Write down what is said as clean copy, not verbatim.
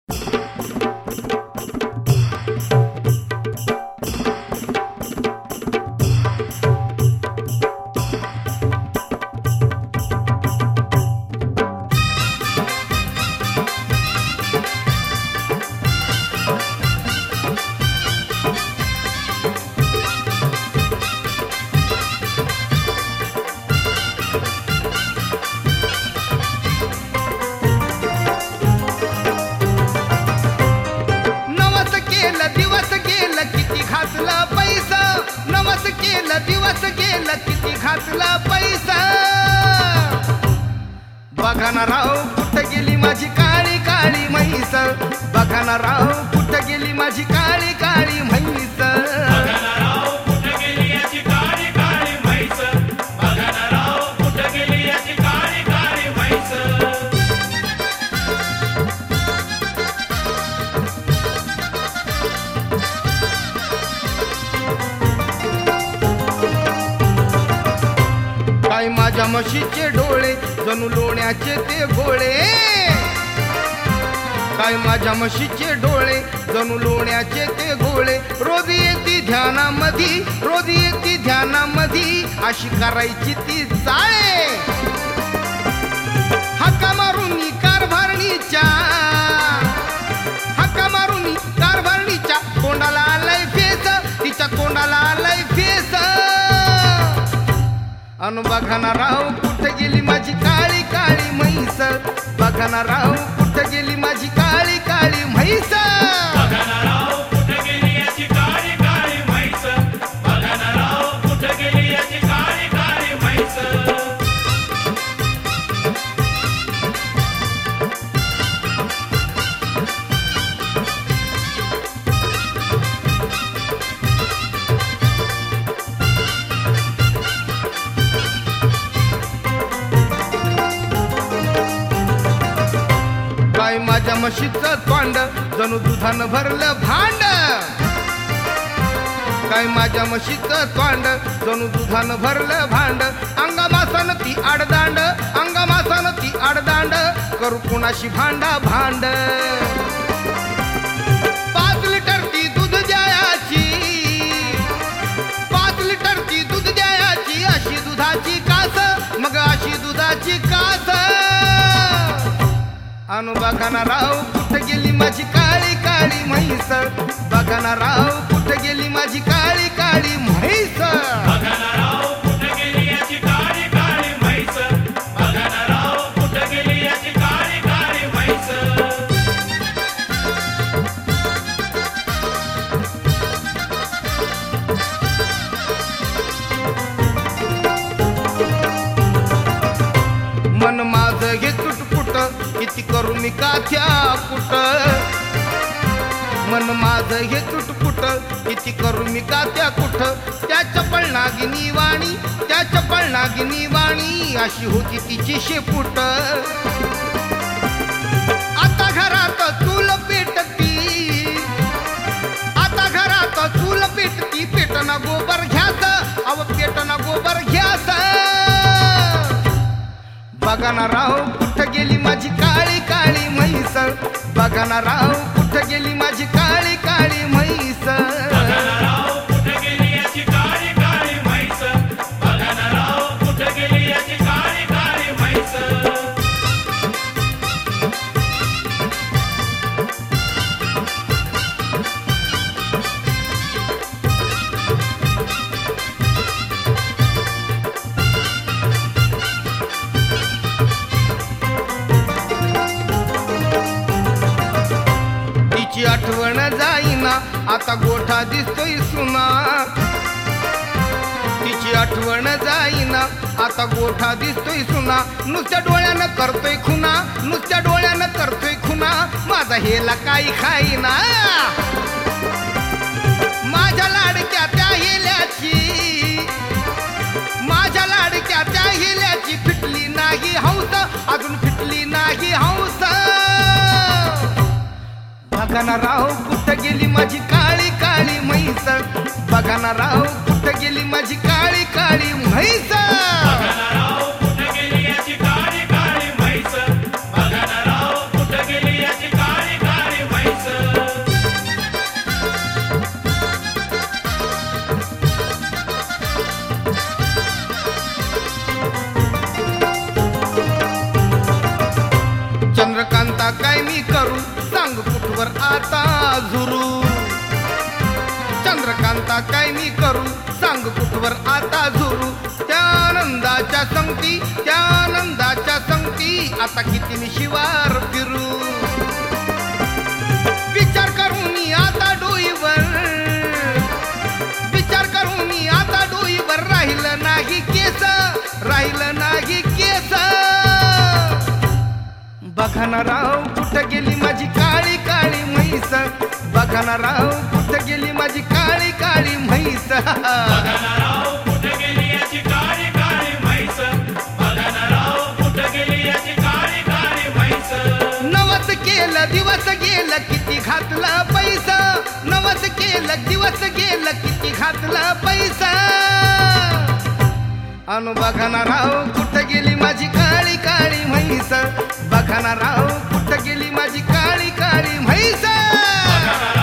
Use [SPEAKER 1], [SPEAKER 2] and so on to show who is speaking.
[SPEAKER 1] दिवस गेला किती घातला पैसा बघा ना राव कुठं गेली माझी काळी काळी म्हैस बघा ना राव कुठं गेली माझी काळी काळी म्हैस माझ्या म्हशीचे डोळे जणू लोण्याचे ते गोळे काय माझ्या म्हशीचे डोळे जणू लोण्याचे ते गोळे रोज येती ध्यानामधी रोज येती ध्यानामधी अशी करायची ती चाळे हक्का मारून कारभारणीच्या हक्का मारून कारभारणीच्या तोंडाला आलाय फेस तिच्या तोंडाला आलाय फेस अनु बघा ना राव कुठं गेली माझी काळी काळी म्हैस बघा ना राव कुठं गेली माझी काळी काळी म्हैस माझ्या म्हशीचं तोंड जणू दुधानं भरलं भांड काय माझ्या म्हशीचं तोंड जणू दुधानं भरलं भांड अंगामासानं ती आडदांड अंगामासानं ती आडदांड करू कुणाशी भांडा भांड 5 लिटर ती दूध द्यायची 5 लिटर ती दूध द्यायची अशी दुधाची कास मग अशी दुधाची कास अनु बघा ना राव कुठं गेली माझी काळी काळी म्हैस बघा ना राव कुठं गेली माझी काळी काळी म्हैस मन माझं हे तुटपुट किती करू मी काथ्या कुट मन माझं हे तुटपुट किती करू मी काथ्या कुठ त्या चपळ नागिनी वाणी त्या चपळ नागिनी वाणी अशी होती तिची शेपूट आता घरात चूल पेटती आता घरात चूल पेटती पेटना गोबर घ्यास अव पेटना गोबर घ्यास बघा ना राव कुठं गेली माझी काळी काळी म्हैस बघा ना राव कुठं गेली माझी काळी काळी म्हैस आठवण जाईना आता गोठा दिसतोय सुना तिची आठवण जाईना आता गोठा दिसतोय सुना नुसत्या डोळ्यानं करतोय खुना नुसत्या डोळ्यानं करतोय खुना माझा हेला काही खाईना माझ्या लाडक्या त्या हेल्याची माझ्या लाडक्या त्या हेल्याची फिटली नाही हौस अजून फिटली नाही हौस बघा ना राव कुठं गेली माझी काळी काळी म्हैस बघा ना राव कुठं गेली माझी काळी काळी म्हैस करू सांग कुठवर आता झुरू चंद्रकांता काय मी करू सांग कुठवर आता झुरू त्या आनंदाच्या संगती आता किती मी शिवार फिरू विचार करून मी आता डोईवर राहिलं नाही केस बघा ना राव कुठं गेली माझी काळी काळी म्हैस बघा ना राव कुठं गेली माझी काळी काळी म्हैस नवस केलं दिवस गेलं किती घातला पैसा नवस केलं दिवस गेलं किती घातला पैसा अनु बघा ना राव कुठं गेली माझी काळी काळी म्हैस बघा ना राव कुठं गेली माझी काळी काळी म्हैस